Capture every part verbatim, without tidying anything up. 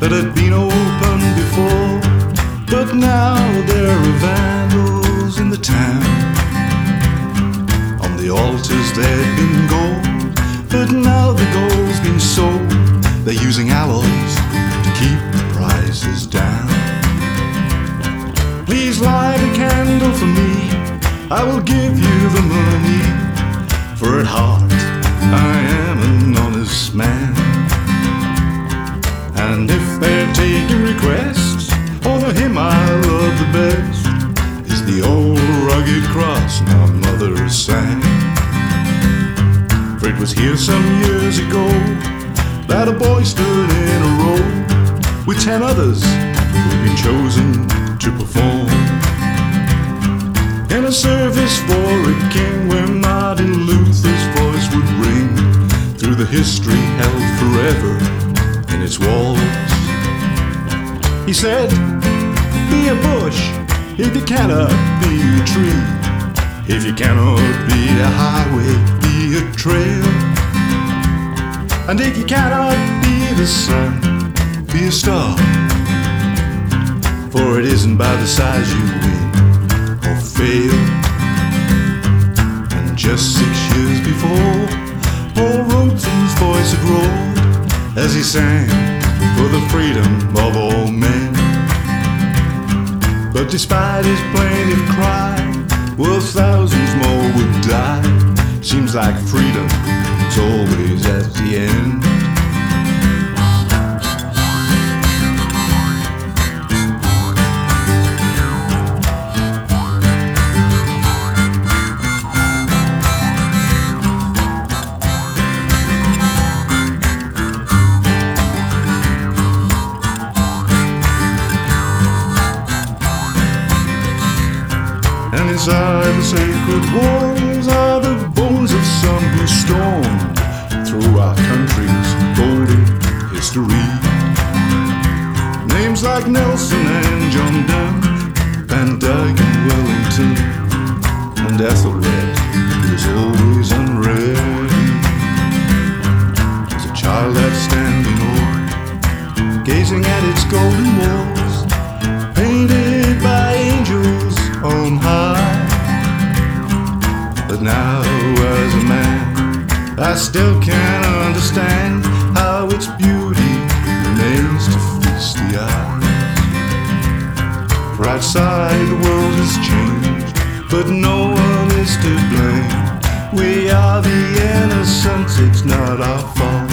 that had been opened before, but now there are vandals in the town. On the altars there'd been gold, but now the gold's been sold. They're using alloys to keep the prices down. Please light a candle for me, I will give you the money, for at heart I am an honest man. And if they're taking requests, oh, the hymn I love the best is the old rugged cross my mother sang. For it was here some years ago that a boy stood in a row with ten others who'd been chosen to perform in a service for a king where Martin Luther's voice would ring through the history held forever in its walls. He said, be a bush if you cannot be a tree, if you cannot be a highway, be a trail, and if you cannot be the sun, be a star, for it isn't by the size you win or fail. And just six years before, Paul Roten's voice had roared as he sang for the freedom of all men. But despite his plaintive cry, well, thousands more would die. Seems like freedom is always at the end. And inside the sacred walls are the bones of some who stormed through our country's golden history. Names like Nelson and John Donne, Van Dyke and Wellington, and Ethelred was always unready. As a child I'd stand in awe, gazing at its golden walls, painted by angels on high. But now as a man, I still can't understand how its beauty remains to feast the eyes. For outside the world has changed, but no one is to blame. We are the innocents, it's not our fault.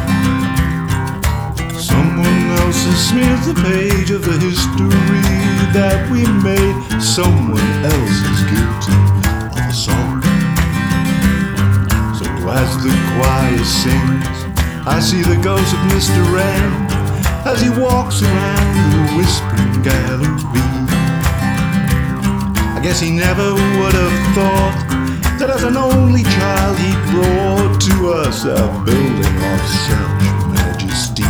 Someone else has smeared the page of the history that we made. Someone else is guilty of assault. So as the choir sings, I see the ghost of Mister Wren as he walks around the whispering gallery. I guess he never would have thought that as an only child he brought to us a building of such majesty.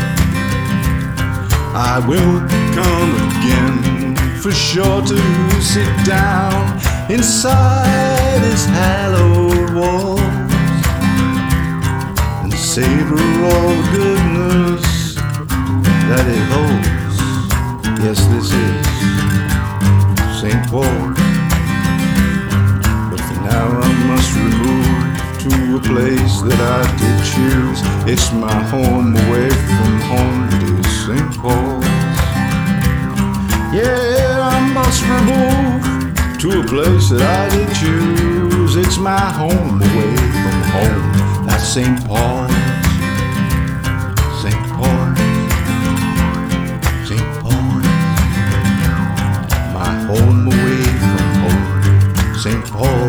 I will come again, for sure, to sit down inside its hallowed walls and savor all the goodness that it holds. Yes, this is Saint Paul, but for now I must remove to a place that I did choose. It's my home away from home, it is Saint Paul's. Yeah, I must remove to a place that I did choose. It's my home away from home, that's Saint Paul's. Saint Paul's, Saint Paul's, my home away from home, Saint Paul's.